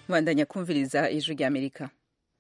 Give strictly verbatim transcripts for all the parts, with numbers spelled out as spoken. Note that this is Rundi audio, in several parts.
Bandanya kumviriza ijwi rya Amerika.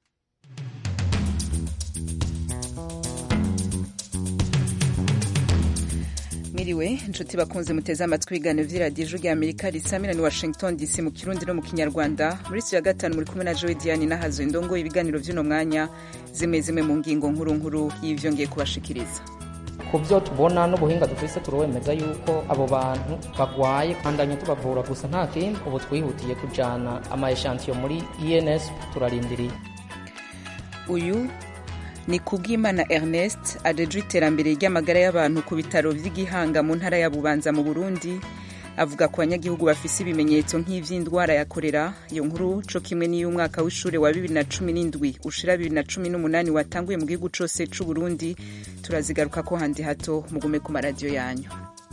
Miriwe inshuti bakunze muteze amatwi ibiganiro vy'iradiyo ijwi rya Amerika risamira ni Washington D C mu Kirundi no mu Kinyarwanda. Muri studio ya gatanu muri kumwe na Joy Diane nahazo indongo ibiganiro vy'uno mwanya zimwe zimwe mu ngingo nkuru nkuru y'ivyo ngiye kubashikiriza. Ku byo tubona n'ubuhinga dufise turwemeza yuko abo bantu bagwaye kandanye tubavura gusa nta kindi. Ubu twihutiye kujana ama echantion muri I N S turarindiriye. Uyu ni Kubwimana Ernest ajejwe iterambere ry'amagara y'abantu ku bitaro vy'Igihanga mu ntara ya Bubanza mu Burundi, avuga ko abanyagihugu bafise ibimenyetso nk'ivy'indwara ya kolera. Iyo nkuru co kimwe n'iy'umwaka w'ishure wa bibiri na cumi n'indwi ushira bibiri na cumi n'umunani watanguye mu gihugu cose c'u Burundi turazigaruka ko handi hato mugume ku maradiyo yanyu.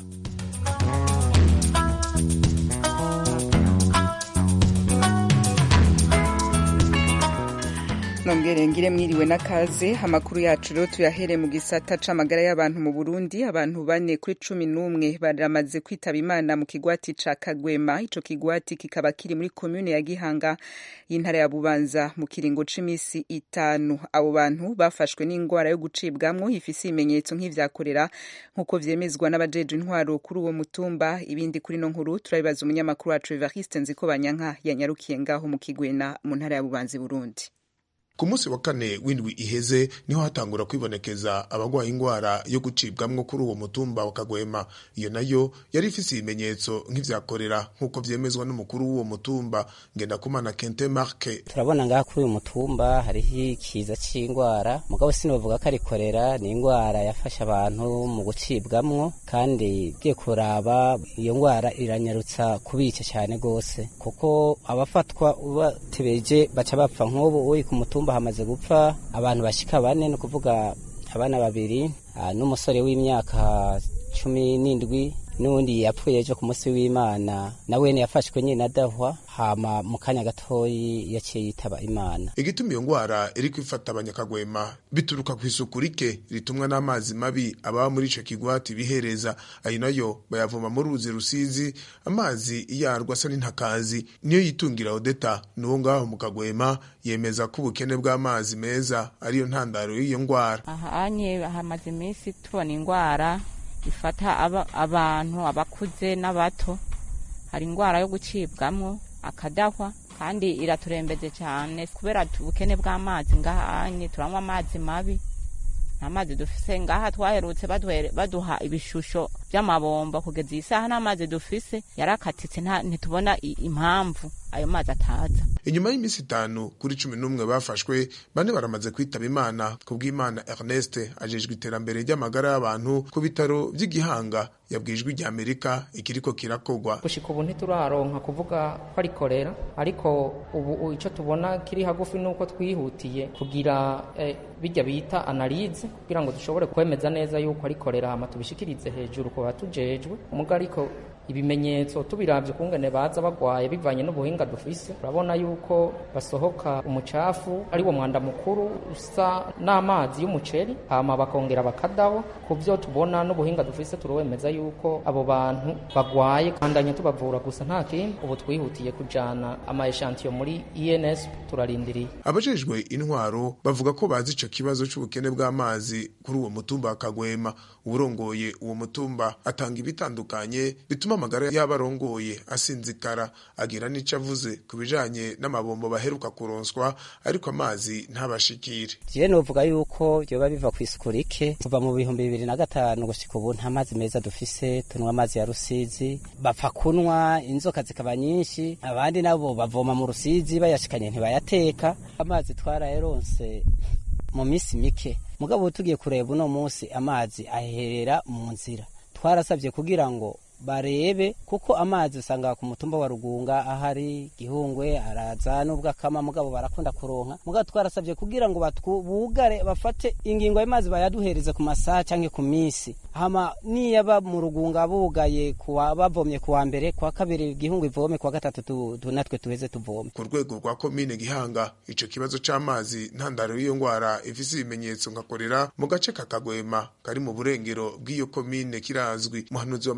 Nongere ngire mwiriwe nakaze. Amakuru yacu rero tuyahere mu gisata c'amagara y'abantu mu Burundi. Abantu bane kuri cumi n'umwe baramaze kwitaba Imana mu kigwati ca Kagwema. Ico kigwati kikaba kiri muri commune ya Gihanga y'intara ya Bubanza mu kiringo c'imisi itanu. Abo bantu bafashwe n'ingwara yo gucibwamwo ifise ibimenyetso nk'ivyakorera nkuko vyemezwa n'abajeje intwaro kuri uwo mutumba. Ibindi kuri no nkuru turabibaza umunyamakuru wacu Evariste Nzikobanyanka yanyarukiye ngaho mu Kigwena mu ntara ya Bubanza Burundi. Ku munsi wa kane w'indwi iheze niho hatangura kwibonekeza abagwaye ingwara yo gucibwamwo kuri uwo mutumba wa Kagwema. Iyo nayo yari ifise ibimenyetso nk'ivyakorera nkuko vyemezwa n'umukuru w'uwo mutumba Ngendakumana Kente Marke. Turabona ngaha kuri uyu mutumba hariho ikiza c'ingwara, mugabo sinovuga ko ari kolera, ni ingwara yafasha abantu mu gucibwamwo, kandi giye kuraba iyo ngwara iranyarutsa kubica cyane gose, kuko abafatwa ubatebeje baca bapfa. Nk'ubu uri ku mutumba hamaze gupfa abantu bashika bane, no kuvuga abana babiri n'umusore w'imyaka cumi n'indwi n'undi yapfuye ejo ku munsi w'Imana, nawe ne yafashwe nyine adahwa, hama mu kanya gatoyi yaciye yitaba Imana. Igituma iyo ngwara iri kwifata abanyakagwema bituruka ku isuku rike ritumwa n'amazi mabi ababa muri ico kigwati bihereza. Ayo nayo bayavoma mu ruzi Rusizi, amazi iyarwa asa n'intakazi niyo yitungira Odeta n'uwo ngaho mu Kagwema. Yemeza ko ubukene bw'amazi meza ariyo ntandaro y'iyo ngwara. Aha anye hamaze iminsi tubona ingwara ifata aba, abantu abakuze n'abato. Hari ingwara yo gucibwamwo akadahwa, kandi iraturembeje cyane kubera ubukene bw'amazi. Ngahanye turanywa amazi mabi, amazi dufise ngaha twaherutse baduha ibishusho by'amabomba kugeza isaha n'amazi dufise yarakatitse, ntitubona impamvu ayo mazi ataza. Inyuma y'imisi itanu kuri cumi n'umwe bafashwe, bane baramaze kwitaba Imana. Kubwimana Ernest ajejwe iterambere ry'amagara y'abantu ku bitaro vy'Igihanga yabwijwe rya Amerika ikiriko kirakogwa. Gushika ubu ntituraronka kuvuga ko ari kolera, ariko ubu ico tubona kiri hagufi nuko twihutiye kugira eh, bijya bita analyse kugira ngo dushobore kwemeza neza yuko ari kolera, hama tubishikirize hejuru ko batujejwe. Umuga ariko ibimenyetso tubiravye kungene baza bagwaye bivanye n'ubuhinga dufise, urabona yuko basohoka umucafu ari wo mwanda mukuru usa n'amazi y'umuceri, hama bakongera bakadaho. Ku byo tubona n'ubuhinga dufise turwemeza yuko abo bantu bagwaye kandanye tubavura gusa nta kindi. Ubu twihutiye kujana ama echantion muri I N S turarindiriye. Abajejwe intwaro bavuga ko bazi ico kibazo c'ubukene bw'amazi kuri uwo mutumba wa Kagwema. Uburongoye uwo mutumba atanga ibitandukanye bituma amagara y'abarongoye asinzikara. Agira n'ico avuze kubijanye n'amabombo baheruka kuronswa ariko amazi ntabashikire. Je novuga yuko byoba biva ku isuku rike. Kuva mu bihumbi bibiri na gatanu gushika ubu nta mazi meza dufise, tunwa amazi ya Rusizi, bapfa kunwa inzoka zikaba nyinshi, abandi nabo bavoma mu Rusizi bayashikanye ntibayateka. Amazi twarayaronse mu misi mike, mugabo tugiye kureba uno munsi amazi aherera mu nzira. Twarasabye kugira ngo barebe, kuko amazi usanga ku mutumba wa Rugunga ahari Gihungwe araza nubwo akama, mugabo barakunda kuronka. Mugabo twarasabye kugira ngo batubugare bafate ingingo y'amazi bayaduhereze ku masaha canke ku misi, hama niyaba mu Rugunga bugaye kuwa bavomye kuwa mbere, kwa kabiri Gihungwe ivome, kwa gatatu tu, tu natwe tuheze tuvome. Ku rwego rwa komine Gihanga ico kibazo c'amazi ntandaro y'iyo ngwara ifise ibimenyetso ngakorera mu gace ka Kagwema kari mu burengero bw'iyo komine kirazwi. Muhanuzi wa Mustanteri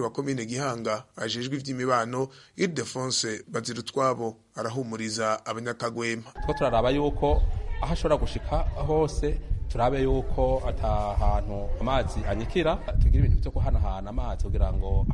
wa komine Gihanga ajejwe ivy'imibano Ildefonse Bazirutwabo arahumuriza abanyakagwema. Two turaraba yuko aho ashobora gushika hose turabe yuko ata hantu amazi anyikira, tugira ibintu byo kuhanahana amazi kugira ngo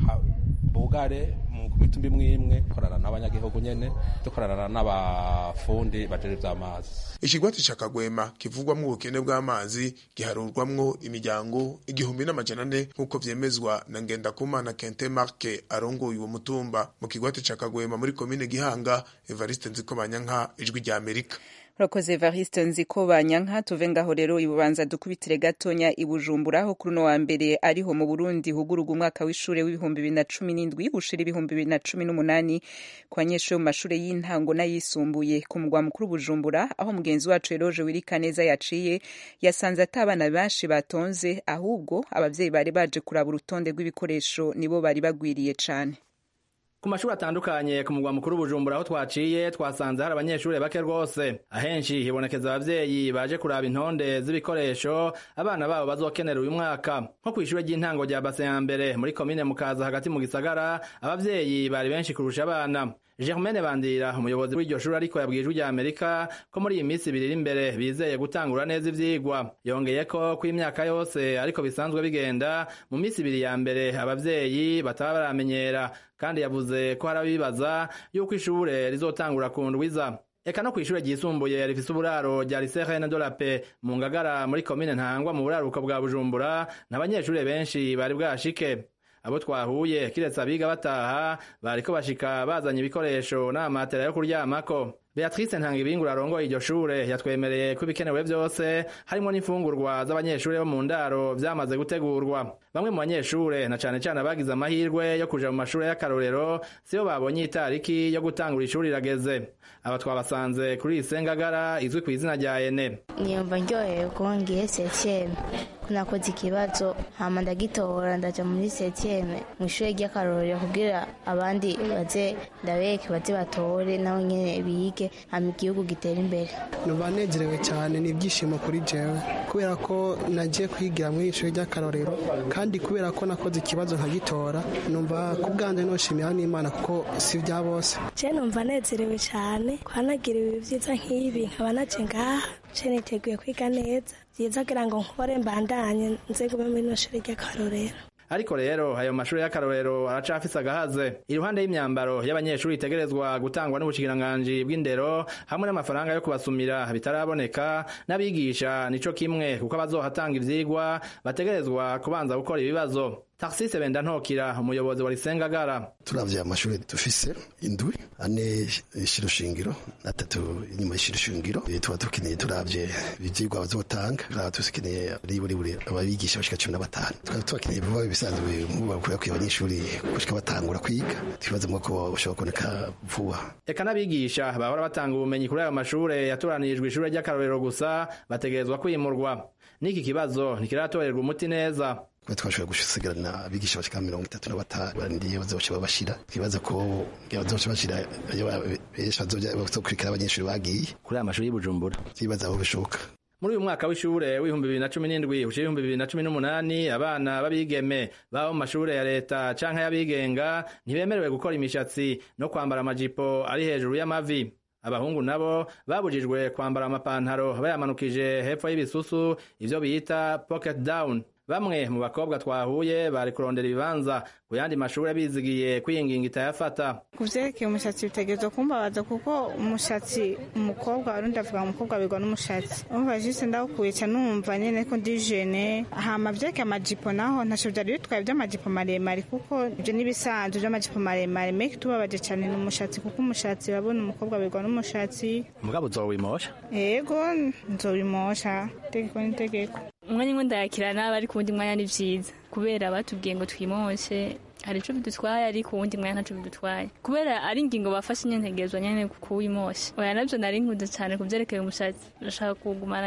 bugare mu mitumba imwe imwe, korana n'abanyagihugu nyene, dukorana n'abafundi bajere vy'amazi. Ikigwati ca Kagwema kivugwamwo ubukene bw'amazi giharurwamwo imiryango igihumbi n'amajana ane nk'uko vyemezwa na Ngendakumana Kente Marke arongoye uwo mutumba. Mu kigwati ca Kagwema muri komine Gihanga, Evariste Nzikobanyanka, Ijwi rya Amerika. Urakoze Evariste Nzikobanyanka. Tuve ngaho rero ibubanza dukubitire gatonya ibujumbura aho kuri no wa mbere ariho mu Burundi hugururwa umwaka w'ishure w'ibihumbi bibiri na cumi n'indwi gushira ibihumbi bibiri na cumi n'umunani ku banyeshure mu mashure y'intango n'ayisumbuye ku mugwa mukuru Bujumbura, aho mugenzi wacu Eloge Wirikaneza yaciye yasanze atabana benshi batonze, ahubwo abavyeyi bari baje kuraba urutonde rw'ibikoresho nibo bari bagwiriye cane. Ku mashuri atandukanye ku mugwa mukuru Bujumbura aho twaciye twasanze hari abanyeshure bake rwose. Ahenshi hibonekeza abavyeyi baje kuraba intonde z'ibikoresho abana babo bazokenera uyu mwaka. Nko kw'ishure ry'intango rya Base ya mbere muri komine Mukaza hagati mu gisagara, abavyeyi bari benshi kurusha abana. Germaine Bandira umuyobozi w'iryo shuri ariko yabwiye Ijwi rya Amerika ko muri iyi minsi ibiri imbere bizeye gutangura neza ivyigwa. Yongeye ko ku imyaka yose ariko bisanzwe bigenda mu minsi ibiri ya mbere abavyeyi bataba baramenyera, kandi yavuze ko hari abibaza yuko ishure rizotangura ku ndwiza. Eka no kw'ishure ryisumbuye rifise uburaro rya Lycée Reine de la Paix mu Ngagara muri komine Ntahangwa mu buraruko bwa Bujumbura, n'abanyeshure benshi bari bwashike. Abo twahuye kiretse abiga bataha bariko bashika bazanye ibikoresho n'amatera yo kuryamako. Beatrice Ntangibingura arongoye iryo shure yatwemereye ko ibikenewe vyose harimo n'imfungurwa z'abanyeshure bo mu ndaro vyamaze gutegurwa. Bamwe mu banyeshure na cane cane abagize amahirwe yo kuja mu mashure y'akarorero siyo babonye itariki yo gutangura ishuri irageze. Aba twabasanze kuri Isengagara izwi ku izina rya Ene. Niyumva ndyohewe ko ngiye septième. Nakoze ikibazo hama ndagitora ndaja muri septième mu ishure ry'akarorero kugira abandi baze ndabeke baze batore nabo nyene bige hama igihugu gitera imbere. Numva nezerewe cyane, ni ibyishimo kuri jewe kubera ko nagiye kwigira muri ishure ry'akarorero, kandi kubera ko nakoze ikibazo nkagitora numva ku bwanje noshimira n'Imana kuko si vya bose. Je numva nezerewe cyane kwanagira ibi vyiza nk'ibi nkaba naje ngaha je niteguye kwiga neza vyiza kugira ngo nkore mbandanye nze gume muri no shure ry'akarorero. Ariko rero ayo mashuri y'akarorero aracafise agahaze. Iruhande y'imyambaro y'abanyeshuri itegerezwa gutangwa n'ubushikiranganji bw'indero hamwe n'amafaranga yo kubasumira bitaraboneka, n'abigisha nico kimwe kuko abazohatanga ivyigwa bategerezwa kubanza gukora ibibazo. Tarsise Bendantokira umuyobozi wa Isengagara: turavye amashuri dufise indwi ane shirushingiro natatu inyuma y'ishirushingiro, tuba tukeneye turavye ivyigwa bazotanga, tukaba tukeneye buri buri ababigisha bashika cumi na batanu, tukaba tukeneye vuba bisanzwe mu bakora ku abanyeshuri gushika batangura kwiga, twibaza mu ko bashobora kuboneka vuba. Eka n'abigisha bahora batanga ubumenyi kuri ayo mashure yatoranijwe ishure ry'akarorero gusa bategerezwa kwimurwa. Niki kibazo ntikiratorerwa umuti neza. Twashobora gusigarana abigisha bashika mirongo itatu na batanu barandiye bazoca babashira, twibaza ko bazoca bashira benshi bazokurikira abanyeshuri bagiye kuri aya mashuri y'Ibujumbura, twibaza aho bishoboka. Muri uyu mwaka w'ishure w'ibihumbi bibiri na cumi n'indwi ushira ibihumbi bibiri na cumi n'umunani, abana babigeme babo mu mashure ya leta canke y'abigenga ntibemerewe gukora imishatsi no kwambara amajipo ari hejuru y'amavi. Abahungu nabo babujijwe kwambara amapantaro bayamanukije hepfo y'ibisusu, ivyo bita pocket down. Bamwe mu bakobwa twahuye bari kurondera ibibanza ku yandi mashure bizigiye kwiyinginga itayafata. Kuvyerekeye umushatsi bitegerezwa kumbabaza kuko umushatsi umukobwa arundi avuga umukobwa bigwa n'umushatsi. Umva jise ndawukuye cyane numva nyene ko ndi jeune. Hama vyeke amajipo naho ntaco vyari bitwaye vy'amajipo maremare kuko ivyo nibisanzwe vy'amajipo maremare, meke tubabaje cyane n'umushatsi kuko umushatsi babona umukobwa bigwa n'umushatsi. Mugabo uzowimosha? Yego nzowimosha, tegeko ni tegeko. Umwanya ngo ndayakira nabi ariko uwundi mwanya ni vyiza kubera batubwiye ngo twimoshe, hari ico bidutwaye ariko uwundi mwanya ntaco bidutwaye kubera ari ingingo bafashe nyene ntegerezwa nyene kuwimosha. Oya navyo nari nkunze cane kuvyerekeye umushatsi, ndashaka kuwugumana nyene.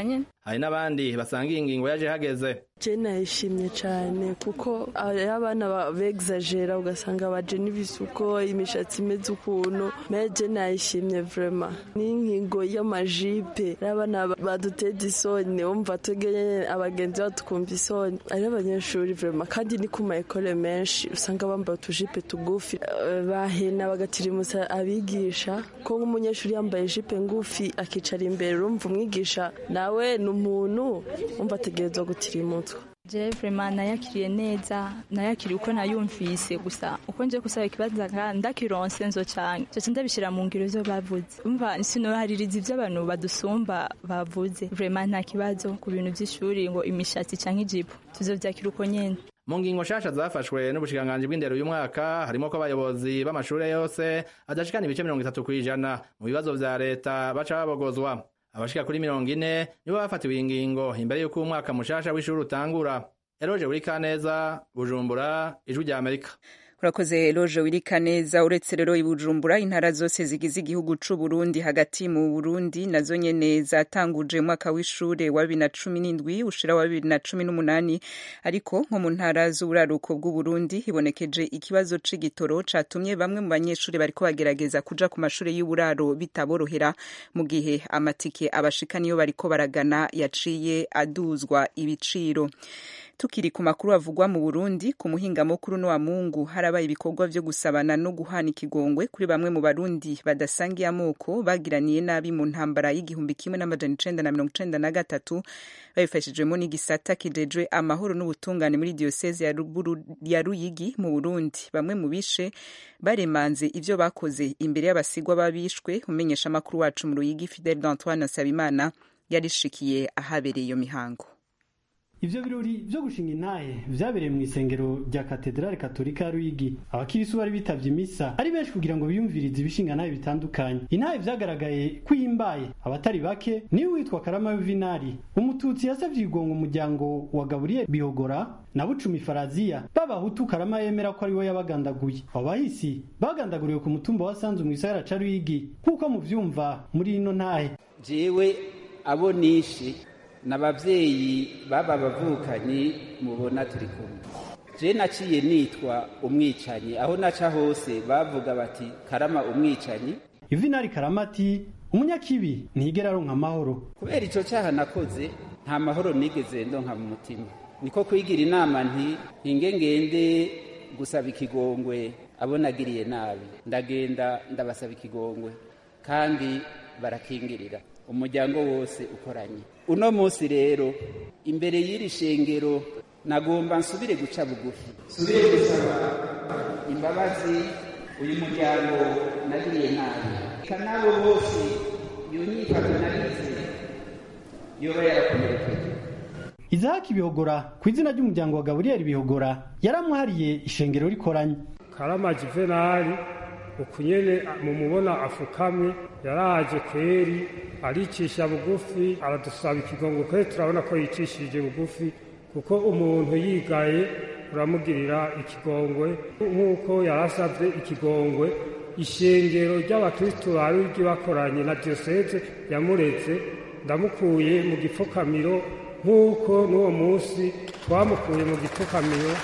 hari n'abandi basanga iyi ngingo yaje hageze. Je nayishimye cyane kuko abana begzagera ugasanga baje n'ibisuko imishatsi imeze ukuntu meje nayishimye vraiment n'inkingo y'amajipe abana baduteze isoni umva tugeye abagenzi batukumva isoni ari abanyeshuri vraiment kandi ni kuma ekole menshi usanga bambaye utujipe tugufi bahena bagatirimusa abigisha ko nk'umunyeshuri yambaye jipe ngufi akicara imbere urumva umwigisha nawe n'umuntu umva ategerezwa gutirimutswa. Je vraiment nayakiriye neza nayakiriye uko nayumvise gusa uko nje kusaba ikibazo ndakironse nzo cyane cyo ndabishira mu ngiro zo bavuze umva sino haririza ivyo abantu badusumba bavuze vraiment nta kibazo ku bintu by'ishuri ngo imishatsi canke ijipo tuzovyakira uko nyene. Mu ngingo shasha zafashwe n'ubushikiranganji bw'indero uyu mwaka harimo ko abayobozi b'amashure yose adashikana ibice mirongo itatu kw'ijana mu bibazo vya leta baca babogozwa. Abashika kuri mirongo ine nibo bafatiwe ingingo imbere y'uko umwaka mushasha w'ishuri utangura. Eroje Wirikaneza, Bujumbura, Ijwi rya Amerika. Urakoze Eloge Wirikaneza. Uretse rero i Bujumbura intara zose zigize igihugu c'u Burundi hagati mu Burundi nazo nyene zatanguje umwaka w'ishure wa bibiri na cumi n'indwi ushira wa bibiri na cumi n'umunani ariko nko mu ntara z'uburaruko bw'u Burundi hibonekeje ikibazo c'igitoro catumye bamwe mu banyeshuri bariko bagerageza kuja ku mashure y'uburaro bitaborohera mu gihe amatike abashika niyo bariko baragana yaciye aduzwa ibiciro. Tukiri ku makuru avugwa mu Burundi ku muhinga mukuru no wa Mungu harabaye ibikorwa vyo gusabana no guhana ikigongwe kuri bamwe mu Barundi badasangiye amoko bagiraniye nabi mu ntambara y'igihumbi kimwe n'amajana icenda na mirongo icenda na gatatu babifashijwemo n'igisata kijejwe amahoro n'ubutungane muri diocese ya, ya Ruyigi mu Burundi. Bamwe mu bishe baremanze ivyo bakoze imbere y'abasigwa babishwe. Umenyesha makuru wacu mu Ruyigi Fidel d'Antoine Sabimana yarishikiye ahabereye iyo mihango. Ivyo birori vyo gushinga intahe vyabereye mu isengero rya Katedrale Katolika ya Ruyigi. Abakirisu bari bitavye imisa ari benshi kugira ngo biyumvirize ibishinga ntahe bitandukanye. Intahe vyagaragaye kwimbaye abatari bake ni witwa Karama Yuvinari umututsi yasavye igongo umuryango wa Gabriel Bihogora na Bucumi Farazia b'abahutu Karama yemera ko ari we yabagandaguye. Abahisi bagandaguriwe ku mutumba wa Sanzu mu gisagara ca Ruyigi kuko mu vyumva muri ino ntahe. Jewe abo nishi n'abavyeyi baba bavukanyi mubona turi kumwe. Je naciye nitwa umwicanyi aho naca hose bavuga bati Karama umwicanyi. Yuvinari Karamati umunyakibi ntigera aronka amahoro. Kubera ico cyaha nakoze nta mahoro nigeze ndonka mu mutima. Niko kwigira inama nti hinge ngende gusaba ikigongwe abonagiriye nabi. Ndagenda ndabasaba ikigongwe kandi barakingirira. Umuryango wose ukoranye. Uno munsi rero imbere y'iri shengero nagomba nsubire guca bugufi. Subire gusaba imbabazi uyu muryango nagiriye nabi. Kanabo bose yonyifata nagize yoba yarakomerekeje. Izaki Bihogora ku izina ry'umuryango wa Gabriel Bihogora yaramuhariye ishengero rikoranye. Karama Juvenali ukunyene mumubona afukamye yaraje kweri aricisha bugufi aradusaba ikigongo kweri turabona ko yicishije bugufi kuko umuntu yigaye uramugirira ikigongwe nk'uko yarasavye ikigongwe ishengero ry'abakristo barigi bakoranye na diocese yamureze ndamukuye mu gipfukamiro nk'uko n'uwo munsi twamukuye mu gipfukamiro.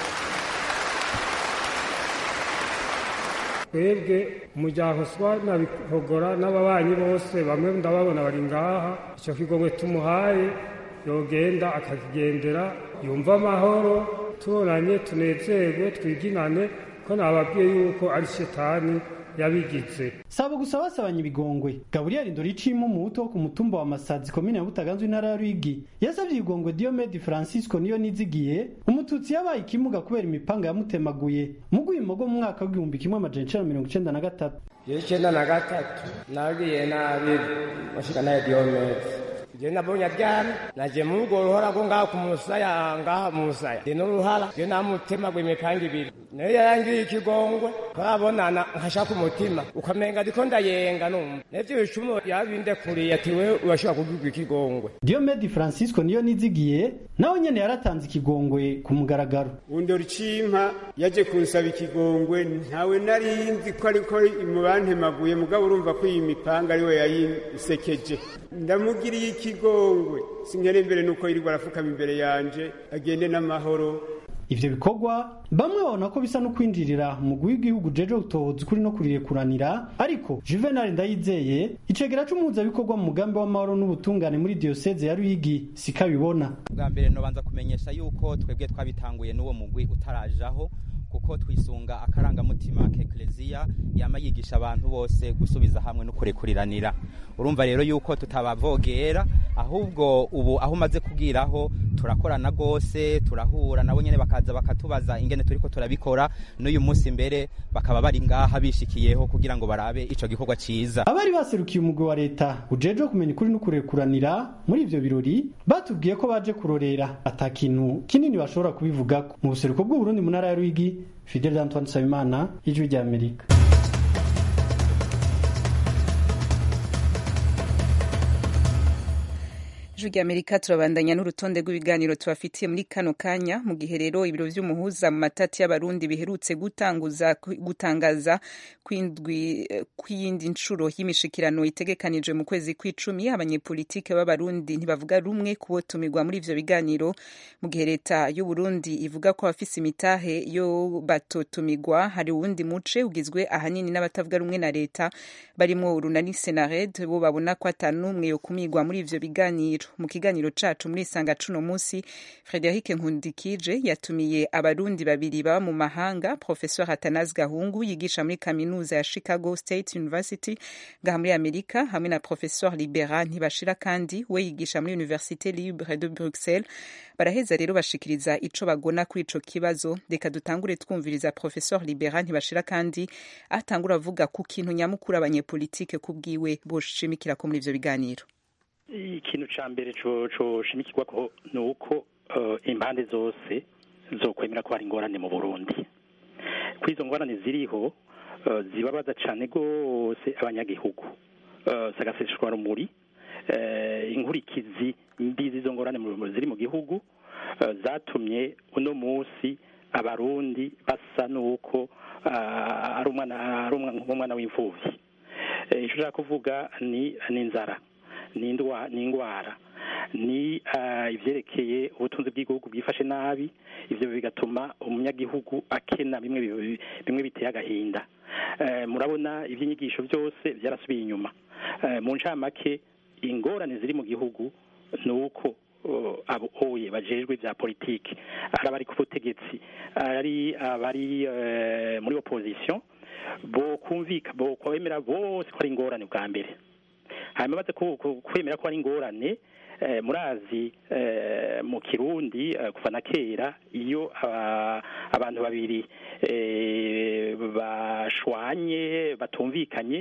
Twebwe umuryango swa na Bihogora n'ababanyi bose bamwe ndababona bari ngaha ico kigongwe tumuhaye yogenda akakigendera yumva amahoro tubonanye tunezerwe twiginane ko nababwiye yuko ari shetani yabigize. Saba gusa basabanye ibigongwe. Gabriel Ndoricimo muto ku mutumba wa Masazi komine ya Butaganzwe intara ya Ruyigi yasavye igongwe Diomede Francisco niyo nizigiye umututsi yabaye ikimuga kubera imipanga yamutemaguye mu gwimogo mu mwaka w'igihumbi kimwe amajana icenda na mirongo icenda na gatatu. Icenda na gatatu nagiye nabi bashika naye Diomede je nabonye aryamye naje mu rugo ruhora ko ngaha ku musaya ngaha mu musaya je n'uruhara je namutemagwe imipanga ibiri nayo yarangiriye ikigongwe twabonana nkashaka umutima ukamenga ndiko ndayenga numva nevyo bicumo yabinde kuriye ati we urashobora kuvuga ikigongwe. Diomede Francisco niyo nizigiye nawe nyene yaratanze ikigongwe ku mugaragaro. Ndoricimpa yaje kunsaba ikigongwe ntawe narinzi ko ariko imubantemaguye mugabo urumva ko iyi mipanga ari we yayisekeje ndamugiriye iki ikigongwe sinkere imbere nuko yirirwa arafukama imbere yanje agende n'amahoro. Ivyo bikorwa bamwe babona ko bisa no kwinjirira mu w'igihugu jeje utohoza kuri no kurikuranira, ariko Juvenal Ndayizeye icegera c'umuhuza bikorwa mu mugambi w'amahoro n'ubutungane muri diocese ya Ruyigi sikabibona. Bwa mbere no banza kumenyesha yuko twebwe twabitanguye n'uwo mugwi utarajaho, kuko twisunga akarangamutima ka Ecclesia yama yigisha abantu bose gusubiza hamwe no kurekuriranira. Urumva rero yuko tutabavogera, ahubwo ubu aho umaze kubwiraho turakorana gose, turahura nabo nyene bakaza bakatubaza ingene turiko turabikora, n'uyu munsi mbere bakaba bari ngaha bishikiyeho kugira ngo barabe ico gikorwa ciza. Abari baserukiye umugwi wa leta ujeje kumenya ukuri no kurekuranira muri ivyo birori batubwiye ko baje kurorera atakintu kinini bashobora kubivugako. Mu buseruko bw'u Burundi mu ntara ya Ruyigi, Fidel Antoine Sabimana, Ijwi rya Amerika. Ijwi rya Amerika turabandanya n'urutonde rw'ibiganiro tubafitiye muri kano kanya, mu gihe rero ibiro vy'umuhuza mu matati y'abarundi biherutse gutanguza gutangaza kwindwi kw'iyindi ncuro y'imishikirano itegekanijwe mu kwezi kw'icumi. Abanyepolitike b'abarundi ntibavuga rumwe kubotumirwa muri ivyo biganiro, mu gihe leta y'u Burundi ivuga ko abafise imitahe yo batotumirwa. Hari uwundi muce ugizwe ahanini n'abatavuga rumwe na leta barimwo Urunani Senared, bo babona ko atanumwe yo kumigwa muri ivyo biganiro. Mu kiganiro cacu muri Sanga cuno musi, Frederic Nkundikije yatumiye abarundi babiri baba mu mahanga, Professeur Athanase Gahungu yigisha muri kaminuza ya Chicago State University ngaha muri Amerika, hamwe na Professeur Libera Ntibashira kandi we yigisha muri Université Libre de Bruxelles. Baraheza rero bashikiriza ico bagona kuri ico kibazo. Reka dutangure twumviriza Professeur Libera Ntibashira kandi atangura avuga ku kintu nyamukuru abanyepolitike kubwiwe boshimikira ko muri ivyo biganiro. Ikintu ca mbere co co shimikirwa ko nuko uh, impande zose zokwemera ko hari ingorane mu Burundi. Kwizo ngorane ziriho uh, zibabaza cane gose abanyagihugu. Uh, sagaseshwa rumuri uh, inkurikizi mbi zizo ngorane ziri mu gihugu uh, zatumye uno musi abarundi basa nuko uh, ari umwana ari umwana w'imfuvyi. Uh, ico ja kuvuga ni n'inzara. ni ingwara ni ivyerekeye ubutunzi bw'igihugu bwifashe nabi, ivyo bigatuma umunyagihugu akena bimwe bimwe biteye agahinda. Murabona ivy'inyigisho byose byarasubiye inyuma. Mu ncamake ingorane ziri mu gihugu nuko abo oye bajejwe vya politiki ari abari ku butegetsi ari abari muri opposition bo kumvika bo kwemera bose ko ari ingorane bwa mbere. Hanyuma baze kwemera ko ari ingorane murazi mu Kirundi kuva na kera iyo abantu babiri bashwanye batumvikanye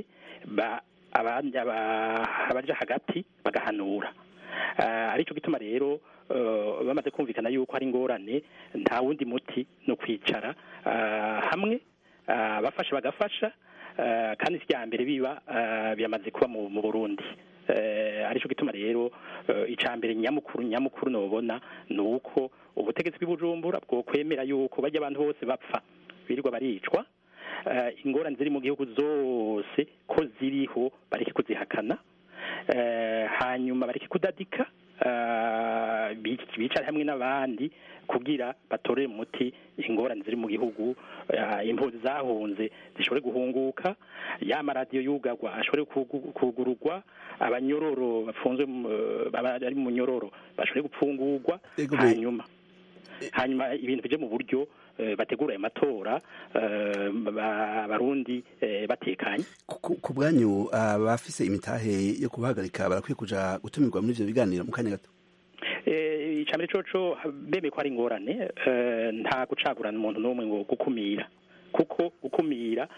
abaja hagati bagahanura. Arico gituma rero bamaze kumvikana yuko ari ingorane nta wundi muti no kwicara hamwe bafasha bagafasha. Uh, kandi sya mbere biba uh, byamaze kuba mu, mu Burundi. Uh, arico gituma rero uh, icambere nyamukuru nyamukuru nobona nuko ubutegetsi bw'Ibujumbura bwo kwemera yuko bajya abantu bose bapfa birirwa baricwa. Uh, ingorane ziri mu gihugu zose ko ziriho bareke kuzihakana. Uh, hanyuma bareke kudadika uh, bicara hamwe n'abandi kugira batore muti ingorane ziri mu gihugu. Uh, impunzi zahunze zishobore guhunguka, ya maradiyo yugagwa ashobore kugurugwa, abanyororo bafunzwe bari mu nyororo bashobore gupfungurwa. Hanyuma hanyuma ibintu bije mu buryo uh, bategura ayo matora abarundi uh, uh, batekanye. Ku bwanyu abafise uh, imitahe yo kubahagarika barakwiye kuja gutumirwa muri ivyo biganiro mu kanya gato? Icambere coco bemeye ko ari ingorane, nta gucagurana umuntu n'umwe ngo gukumira, kuko gukumira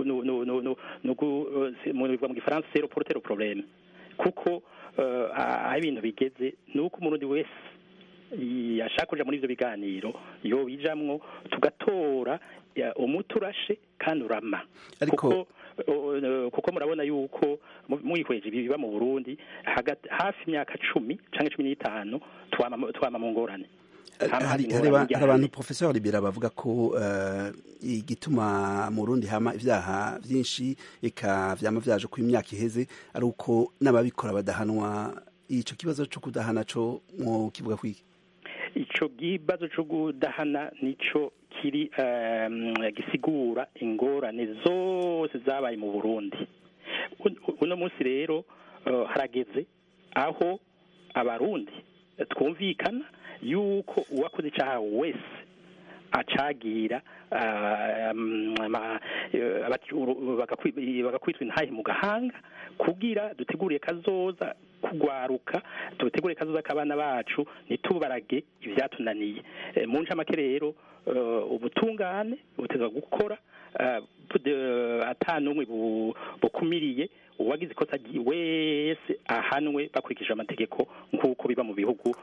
mu gifaransa c'est reporter le problème, kuko aho ibintu bigeze nuko umurundi wese yashaka kuja muri ivyo biganiro yo bijamwo tugatora umuti urashe kandi urama. Kuko kuko murabona yuko mwihweje biba mu Burundi hagati hafi imyaka cumi canke cumi n'itanu twama twama mu ngorane. Hari abantu Professeur Libera bavuga ko igituma mu Burundi hama ivyaha vyinshi eka vyama vyaje ku imyaka iheze ari uko n'ababikora badahanwa ico kibazo co kudahana co mu kivuga kwiki ico kibazo co kudahana nico kiri um, gisigura ingorane zose zabaye mu Burundi uno munsi rero uh, harageze aho abarundi twumvikana yuko uwakoze icaha wese acagira bagakwitwa intahe mu gahanga kugira duteguriye kazoza kugwaruka duteguriye kazoza k'abana bacu ntitubarage ivyatunaniye mu ncamake rero ubutungane buteza gukora ata n'umwe bukumiriye uwagize ikosa wese ahanwe bakurikije amategeko nk'uko biba mu bihugu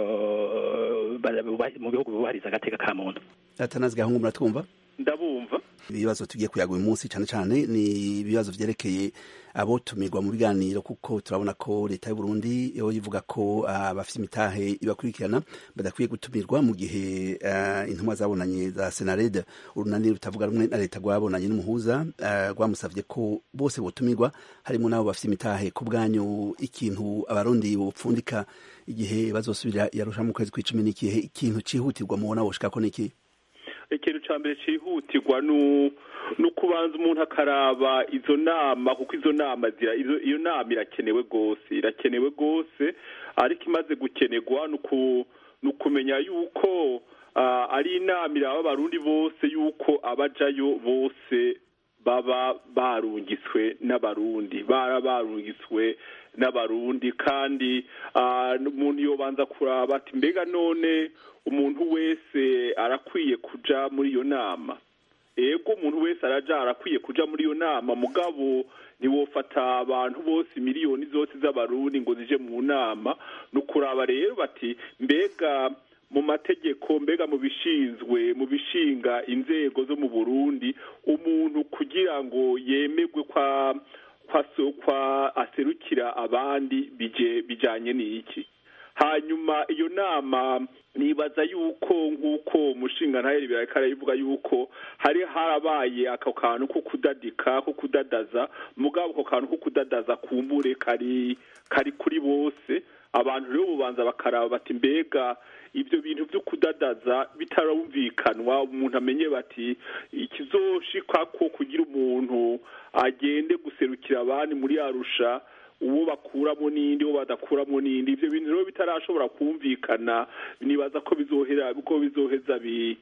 mu bihugu bubahiriza agateka ka muntu. Atanazi Gahungu muratwumva? Ndabumva. Ibibazo tugiye kuyaga uyu munsi cyane cyane ni ibibazo vyerekeye abo tumirwa mu biganiro kuko turabona ko leta y'u Burundi yo yivuga ko abafite uh, imitahe ibakurikirana badakwiye gutumirwa mu gihe uh, intumwa zabonanye za Senarede urunani rutavuga rumwe na leta rwabonanye n'umuhuza rwamusavye uh, ko bose botumirwa harimo nabo bafite imitahe ku bwanyu ikintu abarundi bopfundika igihe bazosubira yarusha mu kwezi kw'icumi n'ikihe ikintu cihutirwa mubona woshika ko niki ikintu ca mbere cihutirwa nu nukubanza umuntu akaraba izo nama kuko izo nama zira iyo nama irakenewe gose irakenewe gose ariko imaze gukenerwa nuku nukumenya yuko uh, ari inama iraba abarundi bose yuko abajayo bose baba barungiswe n'abarundi bara barungiswe n'abarundi kandi umuntu uh, yobanza kuraba ati mbega none umuntu wese arakwiye kuja muri iyo nama ego umuntu wese araja arakwiye kuja muri iyo nama mugabo niwofata abantu bose miliyoni zose z'abarundi ngo zije mu nama nukuraba rero bati mbega mu mategeko mbega mu bishinzwe mu bishinga inzego zo mu Burundi umuntu kugira ngo yemegwe kwa kwa kwa aserukira abandi bije bijanye n'iki hanyuma iyo nama nibaza yuko nk'uko umushinga ntaheri birakara yivuga yuko hari harabaye ako kantu ko kudadika ko kudadaza mugabo ako kantu ko kudadaza kumbure kari kari kuri bose abantu rero bubanza bakaraba bati mbega ibyo bintu byo kudadaza bitarumvikanwa umuntu amenye bati ikizoshika ko kugira umuntu agende guserukira abandi muri Arusha uwo bakuramo n'indi uwo badakuramo n'indi ibyo bintu rero bitarashobora kumvikana nibaza ko bizohera ko bizoheza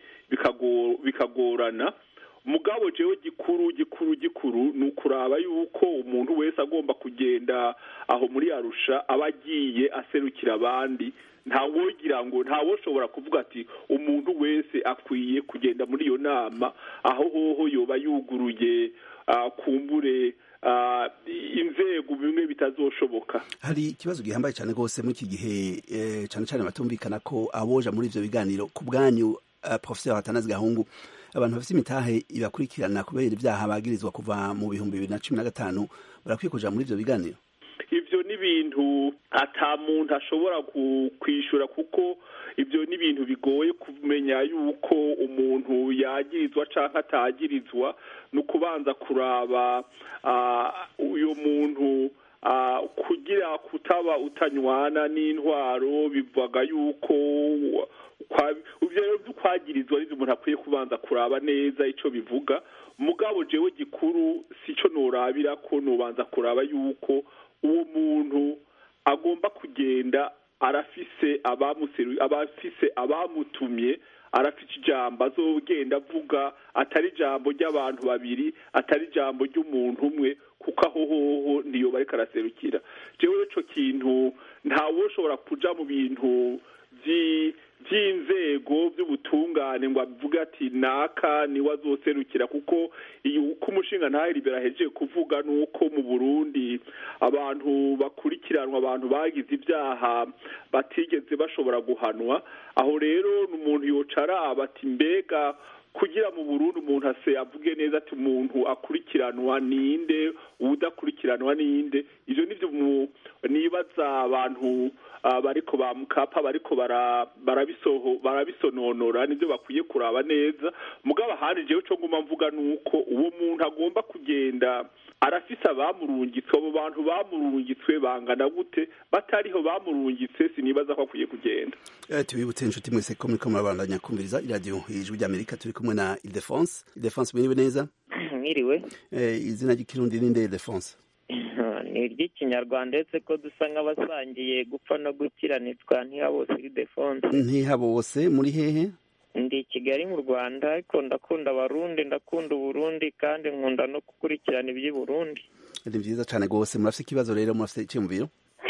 bikagorana mugabo jewe gikuru gikuru gikuru nukuraba yuko umuntu wese agomba kugenda aho muri Arusha abagiye aserukira abandi ntawogira ngo ntawoshobora kuvuga ati umuntu wese akwiye kugenda muri iyo nama aho hoho yoba yuguruye uh, kumbure Uh, inzego bimwe bitazoshoboka. Hari ikibazo gihambaye cyane gose muri iki gihe eh, cyane cyane batumvikana ko aboja muri ivyo biganiro ku bwanyu uh, Professeur Atanazi Gahungu abantu bafite imitahe ibakurikirana kubera ibyaha bagirizwa kuva mu bihumbi bibiri na cumi na gatanu barakwiye kuja muri ivyo biganiro ivyo ni ibintu ata muntu ashobora kwishura kuko ibyo ni ibintu bigoye kumenya yuko umuntu yagirizwa canke atagirizwa no kubanza kuraba uyo muntu kugira kutaba utanywana n'intwaro bivuga yuko ivyo rero by'ukwagirizwa ari umuntu akwiye kubanza kuraba neza ico bivuga mugabo jewe gikuru sico norabira ko nobanza kuraba yuko uwo muntu agomba kugenda arafise abamuseru abafise abamutumye arafite ijambo azogenda avuga atari ijambo ry'abantu babiri atari ijambo ry'umuntu umwe kuko aho hoho niyo bariko araserukira jewe ico kintu ntawoshobora kuja mu bintu vy'inzego by'ubutungane ngo avuga ati naka ni wazoserukira kuko iyo uko umushinga ntaheri birahejeje kuvuga nuko mu Burundi abantu bakurikiranwa abantu bagize ibyaha batigeze bashobora guhanwa aho rero n'umuntu yocara abati mbega kugira mu Burundi umuntu ase avuge neza ati umuntu akurikiranwa ninde udakurikiranwa ninde ivyo nivyo nibaza abantu Uh, bariko ba mukapa bariko barabisoho barabisononora nivyo bakwiye kuraba neza mugabo handi jewe cyo nguma mvuga nuko uwo muntu agomba kugenda arafise abamurungitswe, abo bantu bamurungitswe bangana gute, batariho bamurungitse sinibaza ko akwiye kugenda. Eh, tubibutse inshuti mwese ko muriko murabandanya kumviriza iradiyo Ijwi ry'Amerika, turi kumwe na Ildefonse. Ildefonse, mwiriwe neza? Mwiriwe. Eh, izina ry'ikirundi ni nde Ildefonse? Ni iry'ikinyarwanda ndetse ko dusa nk'abasangiye gupfa no gukiranirwa ntihabose Ildefonse. Ntihabose, muri hehe? Ndi i Kigali mu Rwanda, ariko ndakunda Abarundi, ndakunda Uburundi kandi nkunda no gukurikirana iby'i Burundi. Ni byiza cyane rwose. Murafite ikibazo rero, murafite icyumviro?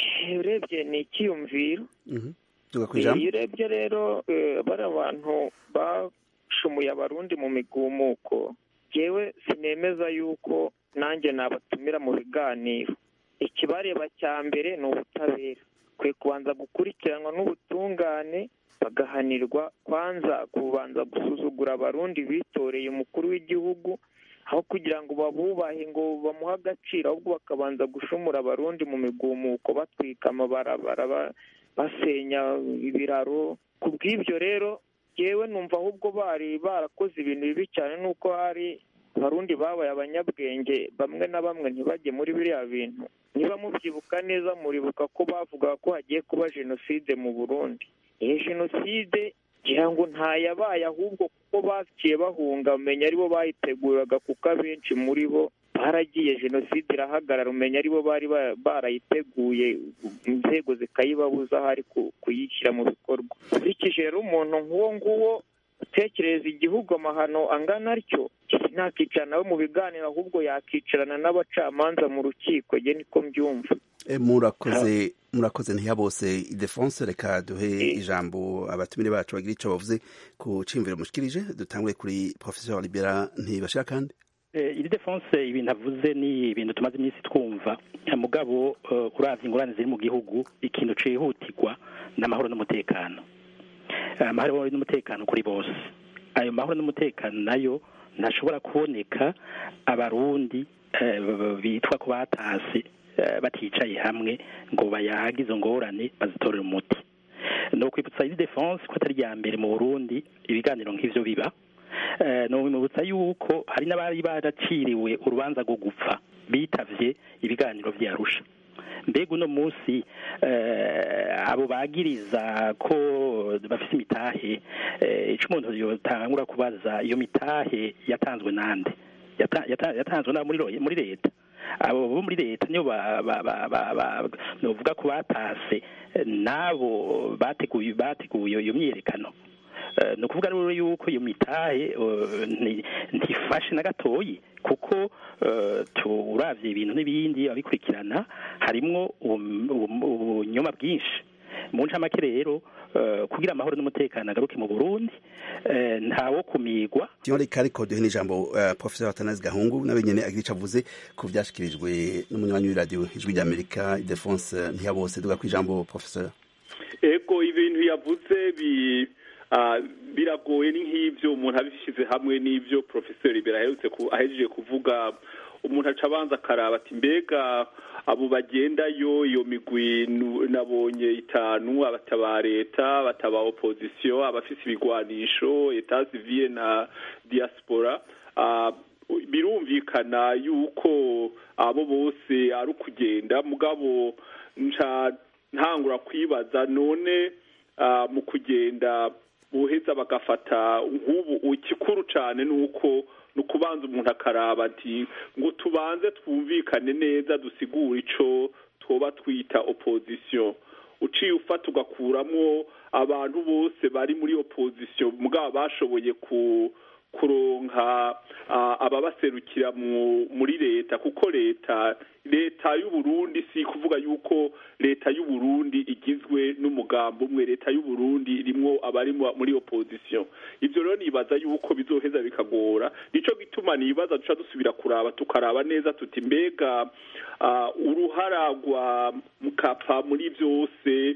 Urebye ni icyiyumviro. Mhm. Tuga kwijambo. Urebye rero bari abantu bashumuye Abarundi mu migumuko, jewe sinemeza yuko nanjye nabatumira mu biganiro. Ikibareba cya mbere ni ubutabera, kwe kubanza gukurikiranwa n'ubutungane bagahanirwa, kwanza kubanza gusuzugura Abarundi bitoreye umukuru w'igihugu, aho kugira ngo babubahe ngo bamuhe agaciro, ahubwo bakabanza gushumura Abarundi mu migumuko, batwika amabarabara, basenya ibiraro. Ku bw'ibyo rero yewe numva ahubwo bari barakoze ibintu bibi cyane, nuko hari Abarundi babaye abanyabwenge bamwe na bamwe ntibajye muri biriya bintu. Niba mubyibuka neza, muribuka ko bavuga ko hagiye kuba jenoside mu Burundi. Iyi jenoside ngira ngo ntayabaye, ahubwo kuko baciye bahunga, umenya aribo bayiteguraga, kuko abenshi muri bo baragiye, jenoside irahagarara, umenya aribo bari barayiteguye, inzego zikayibabuza hari kuyishyira mu bikorwa. Urikije rero umuntu nk'uwo nguwo utekereza igihugu amahano angana atyo, ntakicarana nawe mu biganiro, ahubwo yakicarana n'abacamanza mu rukiko. Je niko mbyumva. E, murakoze murakoze ntihabose Ildefonse. Reka duhe ijambo abatumire bacu bagira icyo bavuze ku cimviro mushikirije. Dutangwe kuri Professeur Libera Ntibashira kandi. Eh, Ildefonse ibintu avuze ni ibintu tumaze iminsi twumva, mugabo uh, uravye ingorane ziri mu gihugu, ikintu cihutirwa n'amahoro n'umutekano. Amahoro n'umutekano kuri bose. Ayo mahoro n'umutekano nayo ntashobora kuboneka Abarundi bitwa ko batase baticaye hamwe ngo bayage izo ngorane bazitorera umuti. No kwibutsa Ildefonse ko atari ya mbere mu Burundi ibiganiro nk'ivyo biba. No bimubutsa yuko hari n'abari baraciriwe urubanza rwo gupfa bitavye ibiganiro vya Arusha. Mbega uno munsi abo bagiriza ko bafite imitahe, ico umuntu yotangura kubaza, iyo mitahe yatanzwe nande? Yatanzwe na muri leta. Abo bo muri leta niyo novuga ko batase, nabo bateguye bateguye iyo myiyerekano. Ni ukuvuga rero yuko iyo mitahe ntifashe na gatoyi, kuko turavye ibintu n'ibindi abikurikirana harimwo ubunyoma bwinshi. Mu ncamake rero kugira amahoro n'umutekano agaruke mu Burundi, ntawo kumigwa. Reka ariko duhe n'ijambo Professeur Atanazi Gahungu nawe nyene agira ico avuze ku vyashikirijwe n'umunywanyi w'iradiyo Ijwi ry'Amerika Ildefonse Ntihabose. Duga kwijambo Professeur. Ego ibintu yavuze bi Uh, biragoye ni nk'ivyo umuntu abishize hamwe n'ivyo Professeur Libera aherutse ahejeje kuvuga. Umuntu acabanza akaraba ati mbega abo bagendayo iyo migwi nabonye itanu, abataba leta, abataba opposition, abafise ibigwanisho, etat civil na diaspora. Uh, birumvikana yuko abo bose ari ukugenda, mugabo nca ntangura kwibaza none uh, mu kugenda buheza bagafata nk'ubu ikikuru cyane nuko nukubanza umuntu akaraba ati ngo tubanze twumvikane neza, dusigure ico twoba twita opposition. Uciye ufata ugakuramo abantu bose bari muri opposition, mugabo bashoboye ku kuronka uh, ababaserukira muri leta, kuko leta leta y'u Burundi si kuvuga yuko leta y'u Burundi igizwe n'umugambo umwe. Leta y'u Burundi irimwo abari muri opposition. Ivyo rero nibaza yuko bizoheza bikagora, nico gituma nibaza duca dusubira kuraba tukaraba neza tuti mbega uh, uruhara rwa Mkapa muri vyose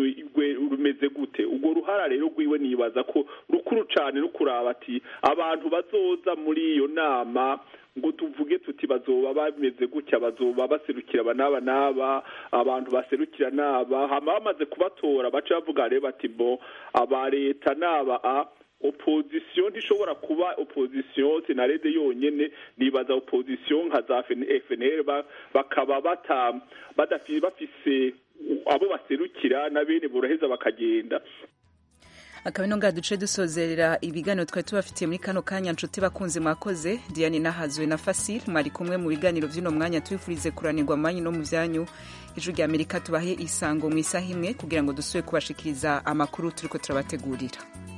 rumeze gute. Ubwo ruhara rero rwiwe nibaza ko rukuru cyane rukuraba ati abantu bazoza muri iyo nama ngo tuvuge tuti bazoba bameze gutya, bazoba baserukira abanaba naba, abantu baserukira naba, hama bamaze kubatora baca bavuga rero bati bo aba leta naba a opposition ntishobora kuba opposition senarede yonyene, nibaza opposition nka za F N L bakaba bata badafi bafise abo baserukira na bene buraheza bakagenda. Akaba ino ngaha duce dusozerera ibiganiro twari tubafitiye muri kano kanya. Nshuti bakunze mwakoze, Diane Nahazwe na Fasil mwari kumwe mu biganiro vy'ino mwanya. Twifurize kuranirwa amanyu no mu vyanyu. Ijuru rya Amerika tubahe isango mu isaha imwe kugira ngo dusubire kubashikiriza amakuru turiko turabategurira.